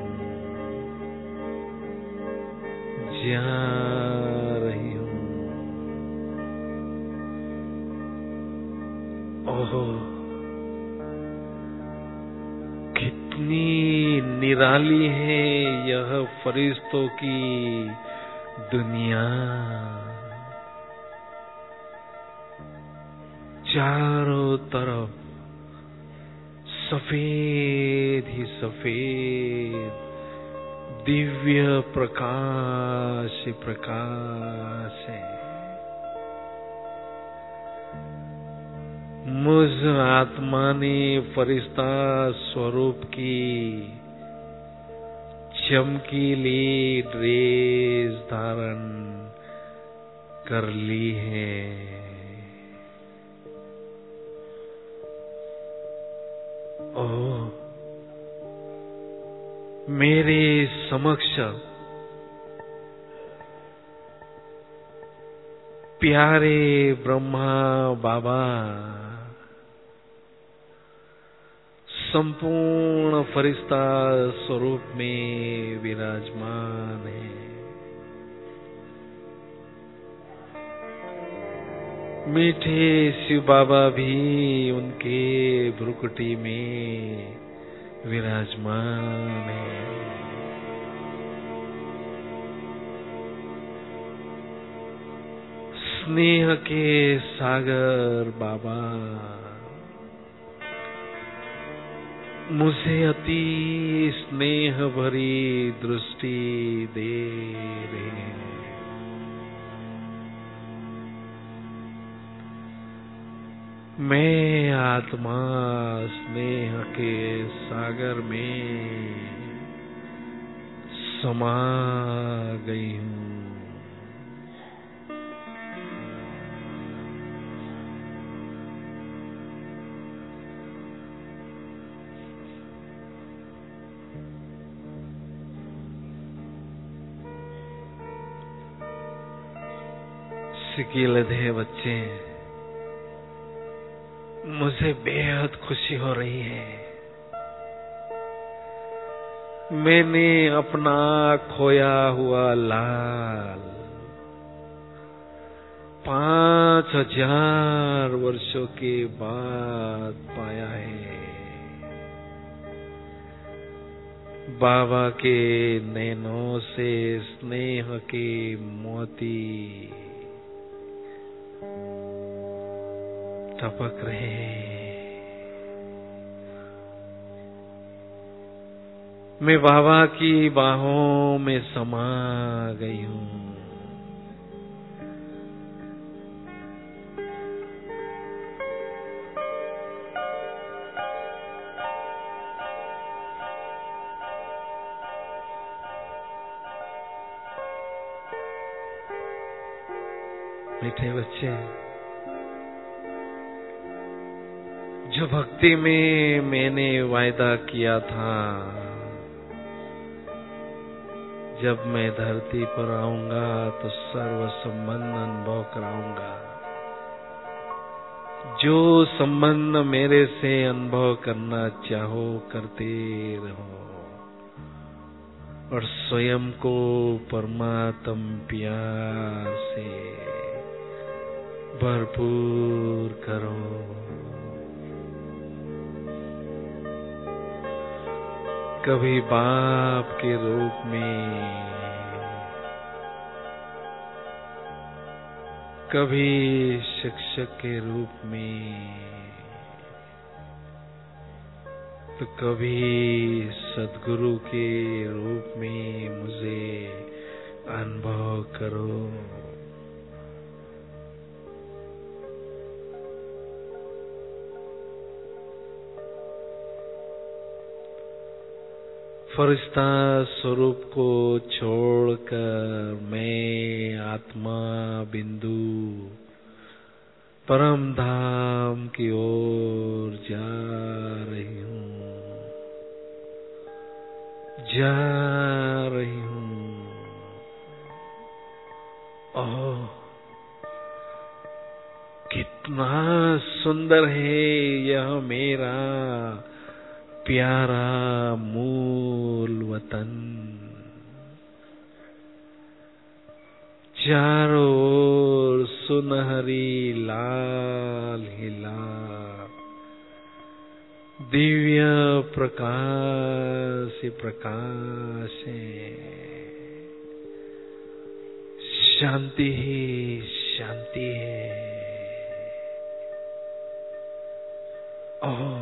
जा रही हूँ। ओह, कितनी निराली है यह फरिश्तों की दुनिया। चारों तरफ सफेद ही सफेद दिव्य प्रकाश ही प्रकाश है। मुझ आत्मा ने फरिश्ता स्वरूप की चमकीली ड्रेस धारण कर ली है। ओह, मेरे समक्ष प्यारे ब्रह्मा बाबा संपूर्ण फरिश्ता स्वरूप में विराजमान है। मीठे शिव बाबा भी उनके भ्रुकुटी में विराजमान है। स्नेह के सागर बाबा मुझे अति स्नेह भरी दृष्टि दे रहे हैं। मैं आत्मा स्नेह के सागर में समा गई हूँ। सिकीलधे बच्चे, मुझे बेहद खुशी हो रही है। मैंने अपना खोया हुआ लाल पांच हजार वर्षों के बाद पाया है। बाबा के नैनों से स्नेह के मोती टपक रहे हैं। मैं बाबा की बाहों में समा गई हूँ। मीठे बच्चे, जो भक्ति में मैंने वायदा किया था, जब मैं धरती पर आऊंगा तो सर्व संबंध अनुभव कराऊंगा। जो संबंध मेरे से अनुभव करना चाहो करते रहो और स्वयं को परमात्म प्यार से भरपूर करो। कभी बाप के रूप में, कभी शिक्षक के रूप में, तो कभी सद्गुरु के रूप में मुझे अनुभव करो। फरिश्ता स्वरूप को छोड़कर मैं आत्मा बिंदु परम धाम की ओर जा रही हूँ, जा रही हूँ। ओह, कितना सुंदर है यह मेरा प्यारा मूल वतन। चारों ओर सुनहरी लाल ही लाल दिव्य प्रकाश ही प्रकाश है। शांति ही शांति है। ओह,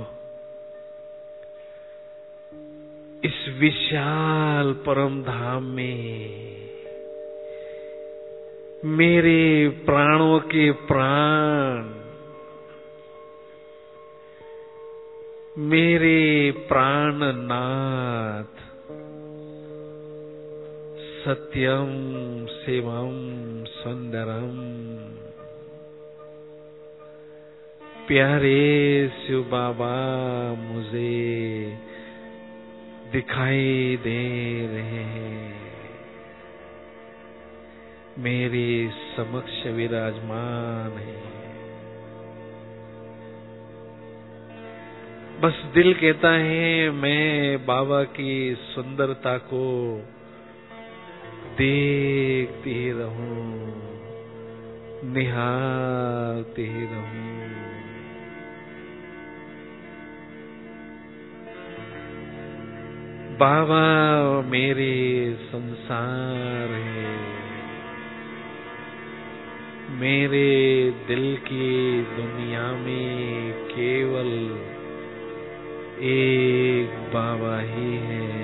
इस विशाल परम धाम में मेरे प्राणों के प्राण, मेरे प्राणनाथ सत्यम शिवम सुंदरम प्यारे शिव बाबा मुझे दिखाई दे रहे हैं, मेरे समक्ष विराजमान है। बस दिल कहता है मैं बाबा की सुंदरता को देखती ही रहूं, निहारती ही रहूं। बाबा मेरे संसार है, मेरे दिल की दुनिया में केवल एक बाबा ही है।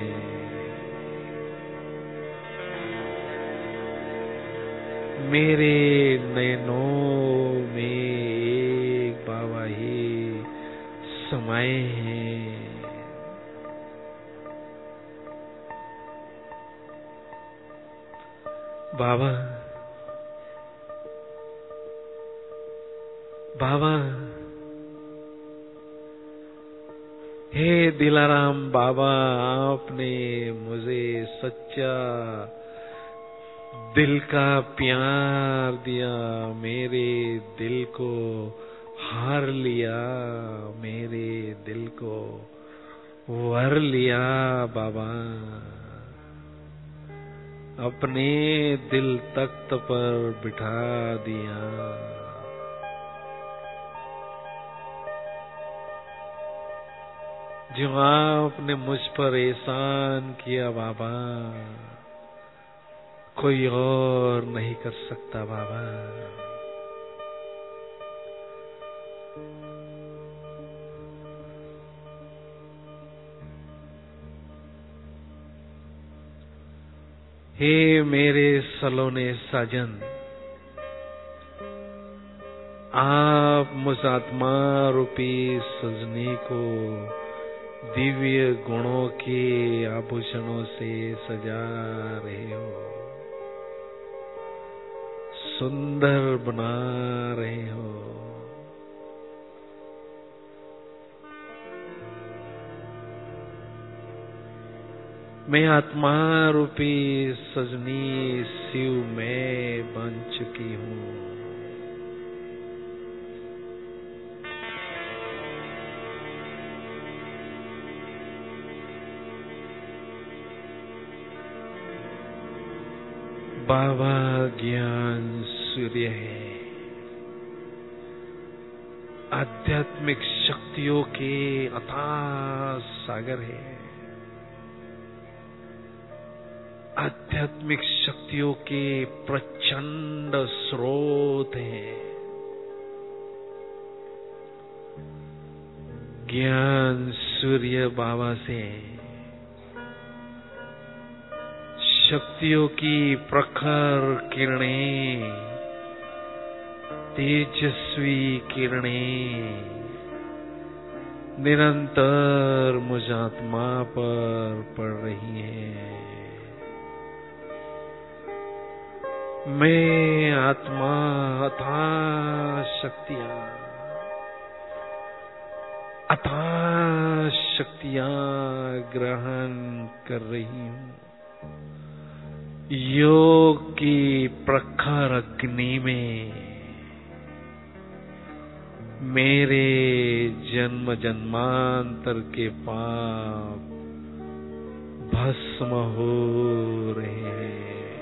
मेरे नैनों में एक बाबा ही समाये हैं। बाबा, बाबा, हे दिलाराम बाबा, आपने मुझे सच्चा दिल का प्यार दिया, मेरे दिल को हार लिया, मेरे दिल को वर लिया। बाबा, अपने दिल तख्त पर बिठा दिया। जो आपने मुझ पर एहसान किया बाबा, कोई और नहीं कर सकता बाबा। हे मेरे सलोने साजन, आप मुझ आत्मा रूपी सजनी को दिव्य गुणों के आभूषणों से सजा रहे हो, सुंदर बना रहे हो। मैं आत्मा रूपी सजनी शिव में बन चुकी हूँ। बाबा ज्ञान सूर्य है, आध्यात्मिक शक्तियों के अथाह सागर है, आध्यात्मिक शक्तियों के प्रचंड स्रोत हैं। ज्ञान सूर्य बाबा से शक्तियों की प्रखर किरणें, तेजस्वी किरणें निरंतर मुझ आत्मा पर पड़ रही हैं। मैं आत्मा अथाह शक्तियां अथाह शक्तियां ग्रहण कर रही हूँ। योग की प्रखर अग्नि में मेरे जन्म जन्मांतर के पाप भस्म हो रहे हैं।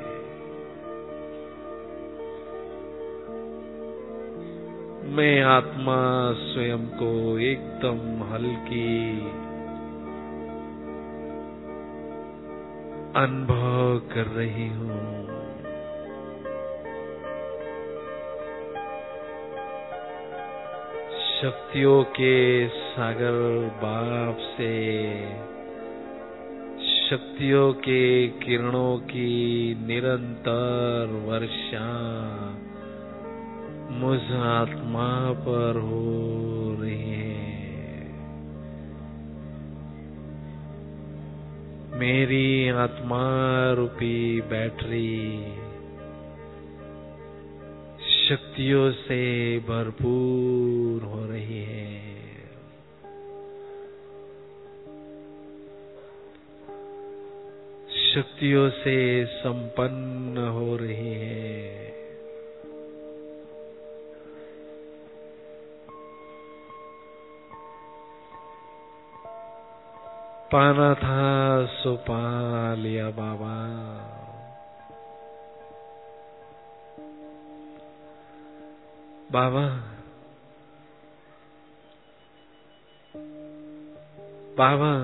मैं आत्मा स्वयं को एकदम हल्की अनुभव कर रही हूँ। शक्तियों के सागर बाप से शक्तियों के किरणों की निरंतर वर्षा मुझ आत्मा पर हो रही है। मेरी आत्मा रूपी बैटरी शक्तियों से भरपूर हो रही है। शक्तियों से संपन्न हो रही है। पाना था सो पा लिया बाबा। बाबा बाबा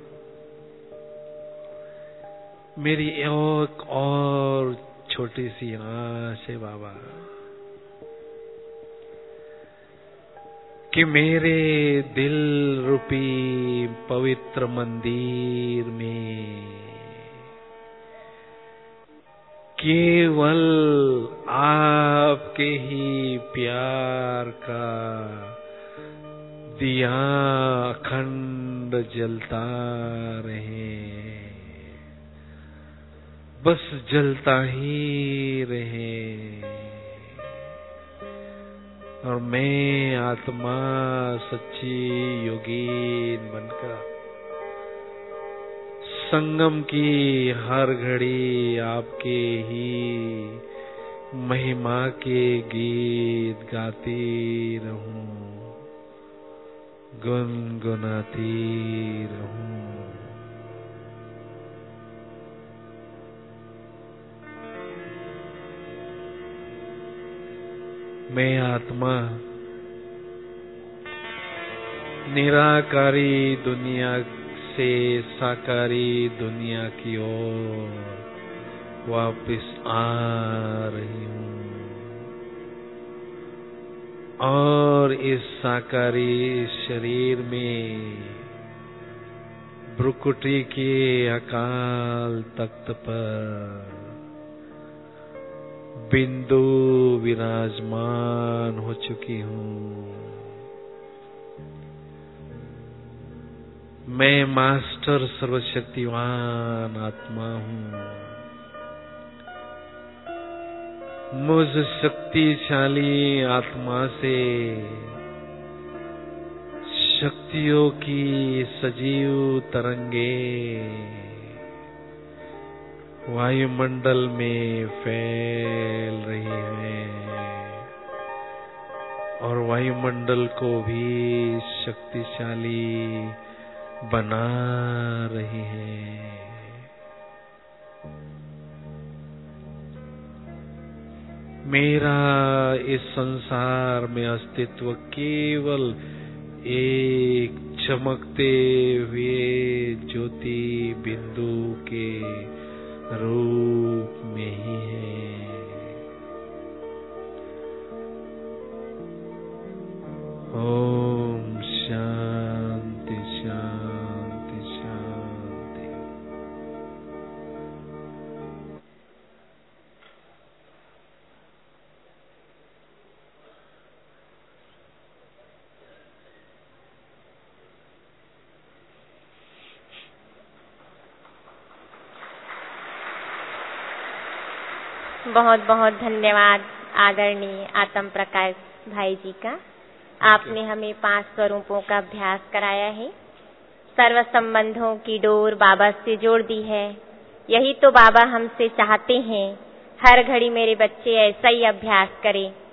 मेरी एक और छोटी सी आस है बाबा कि मेरे दिल रूपी पवित्र मंदिर में केवल आपके ही प्यार का दिया अखंड जलता रहे, बस जलता ही रहे। और मैं आत्मा सच्ची योगीन बनकर संगम की हर घड़ी आपके ही महिमा के गीत गाती रहूं, गुनगुनाती रहूं। मैं आत्मा निराकारी दुनिया से साकारी दुनिया की ओर वापस आ रही हूँ और इस साकारी शरीर में भ्रुकुटी के अकाल तख्त पर बिंदु विराजमान हो चुकी हूँ। मैं मास्टर सर्वशक्तिवान आत्मा हूँ। मुझ शक्तिशाली आत्मा से शक्तियों की सजीव तरंगे वायुमंडल में फैल रही है और वायुमंडल को भी शक्तिशाली बना रही है। मेरा इस संसार में अस्तित्व केवल एक चमकते हुए ज्योति बिंदु के रूप में ही है। ओम शांति शांति शांति। बहुत बहुत धन्यवाद आदरणीय आत्म प्रकाश भाई जी का। आपने हमें पांच स्वरूपों का अभ्यास कराया है, सर्व संबंधों की डोर बाबा से जोड़ दी है। यही तो बाबा हमसे चाहते हैं, हर घड़ी मेरे बच्चे ऐसा ही अभ्यास करें।